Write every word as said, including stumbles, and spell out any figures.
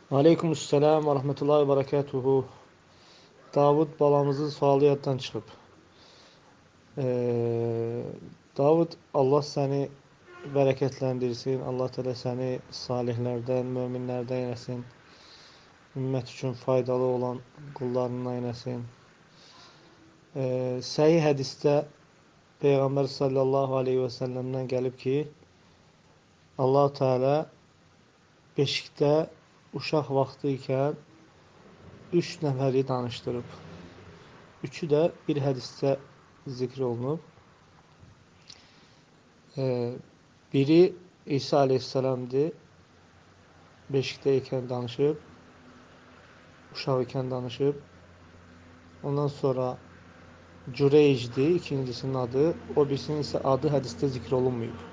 Aleykümselam və rəhmətullahi və bərəkətuhu. Davud balamızın sualı yaddan çıxıb. Ee, Davud, Allah səni bərəkətləndirsin. Allah təala səni salihlərdən, möminlərdən eləsin. Ümmət üçün faydalı olan qullarından eləsin. Ee, Səhih hədisdə Peyğəmbər sallallahu aleyhi və səlləmdən gəlib ki, Allah Teala beşikdə uşaq vaxtı ikən üç nəfəri danışdırıb. Üçü də bir hədisdə zikr olunub. Ee, biri İsa aleyhisselamdır. Beşikdə ikən danışıb. Uşaq ikən danışıb. Ondan sonra Cüreycdir, ikincisinin adı. O birisinin isə adı hədisdə zikr olunmayıb.